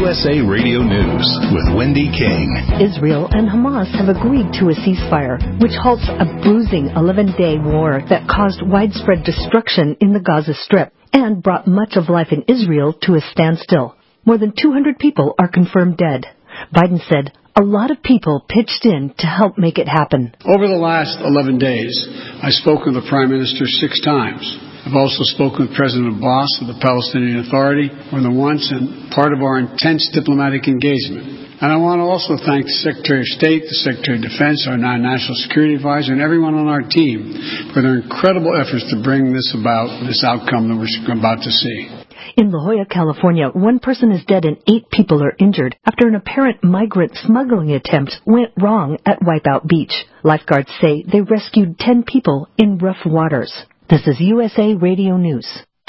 USA Radio News with Wendy King. Israel and Hamas have agreed to a ceasefire, which halts a bruising 11-day war that caused widespread destruction in the Gaza Strip and brought much of life in Israel to a standstill. More than 200 people are confirmed dead. Biden said a lot of people pitched in to help make it happen. Over the last 11 days, I spoke with the Prime Minister 6 times. I've also spoken with President Abbas of the Palestinian Authority more than once, and part of our intense diplomatic engagement. And I want to also thank the Secretary of State, the Secretary of Defense, our National Security Advisor, and everyone on our team for their incredible efforts to bring this outcome that we're about to see. In La Jolla, California, 1 person is dead and 8 people are injured after an apparent migrant smuggling attempt went wrong at Wipeout Beach. Lifeguards say they rescued 10 people in rough waters. This is USA Radio News.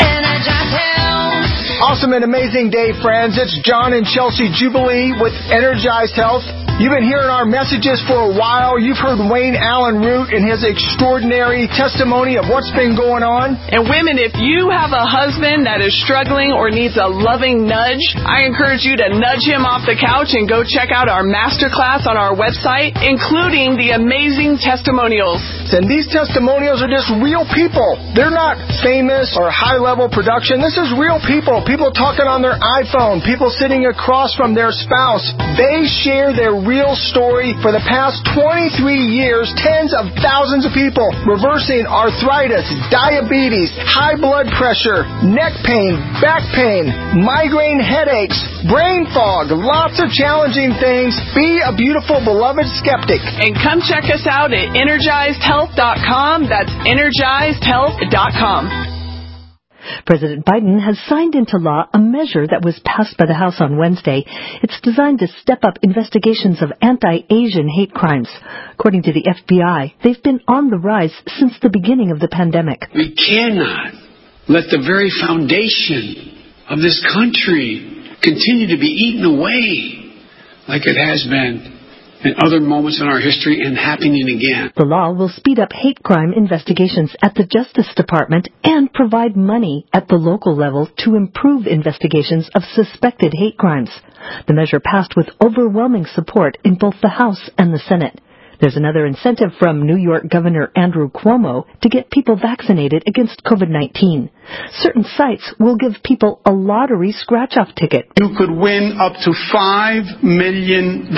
Awesome and amazing day, friends. It's John and Chelsea Jubilee with Energized Health. You've been hearing our messages for a while. You've heard Wayne Allen Root and his extraordinary testimony of what's been going on. And women, if you have a husband that is struggling or needs a loving nudge, I encourage you to nudge him off the couch and go check out our masterclass on our website, including the amazing testimonials. And these testimonials are just real people. They're not famous or high-level production. This is real people. People talking on their iPhone. People sitting across from their spouse. They share their real story. For the past 23 years, tens of thousands of people reversing arthritis, diabetes, high blood pressure, neck pain, back pain, migraine headaches, brain fog, lots of challenging things. Be a beautiful, beloved skeptic. And come check us out at EnergizedHealth.com. That's EnergizedHealth.com. President Biden has signed into law a measure that was passed by the House on Wednesday. It's designed to step up investigations of anti-Asian hate crimes. According to the FBI, they've been on the rise since the beginning of the pandemic. We cannot let the very foundation of this country continue to be eaten away like it has been in other moments in our history and happening again. The law will speed up hate crime investigations at the Justice Department and provide money at the local level to improve investigations of suspected hate crimes. The measure passed with overwhelming support in both the House and the Senate. There's another incentive from New York Governor Andrew Cuomo to get people vaccinated against COVID-19. Certain sites will give people a lottery scratch-off ticket. You could win up to $5 million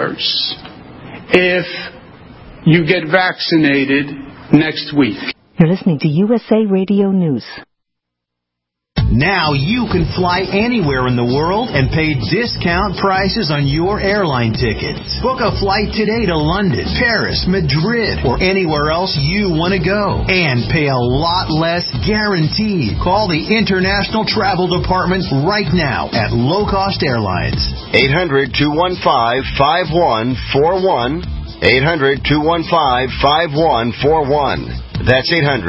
if you get vaccinated next week. You're listening to USA Radio News. Now you can fly anywhere in the world and pay discount prices on your airline tickets. Book a flight today to London, Paris, Madrid, or anywhere else you want to go. And pay a lot less guaranteed. Call the International Travel Department right now at Low Cost Airlines. 800-215-5141. 800-215-5141. That's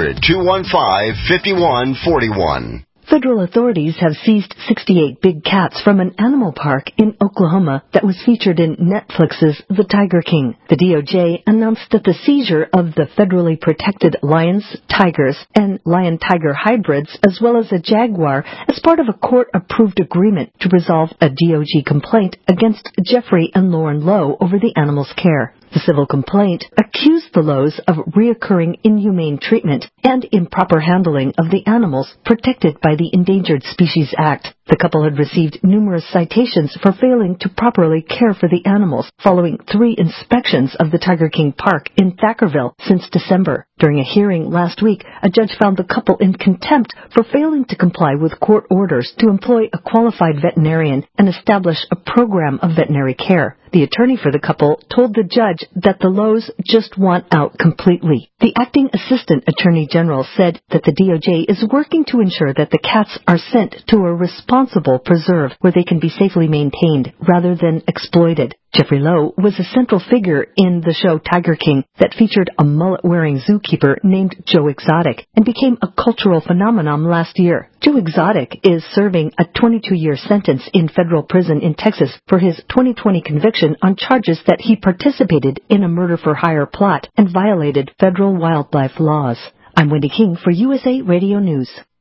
800-215-5141. Federal authorities have seized 68 big cats from an animal park in Oklahoma that was featured in Netflix's The Tiger King. The DOJ announced that the seizure of the federally protected lions, tigers, and lion-tiger hybrids, as well as a jaguar, as part of a court-approved agreement to resolve a DOJ complaint against Jeffrey and Lauren Lowe over the animals' care. The civil complaint accused the Lowes of reoccurring inhumane treatment and improper handling of the animals protected by the Endangered Species Act. The couple had received numerous citations for failing to properly care for the animals following 3 inspections of the Tiger King Park in Thackerville since December. During a hearing last week, a judge found the couple in contempt for failing to comply with court orders to employ a qualified veterinarian and establish a program of veterinary care. The attorney for the couple told the judge that the Lowes just want out completely. The acting assistant attorney general said that the DOJ is working to ensure that the cats are sent to a responsible preserve where they can be safely maintained rather than exploited. Jeffrey Lowe was a central figure in the show Tiger King that featured a mullet-wearing zookeeper named Joe Exotic and became a cultural phenomenon last year. Joe Exotic is serving a 22-year sentence in federal prison in Texas for his 2020 conviction on charges that he participated in a murder-for-hire plot and violated federal wildlife laws. I'm Wendy King for USA Radio News.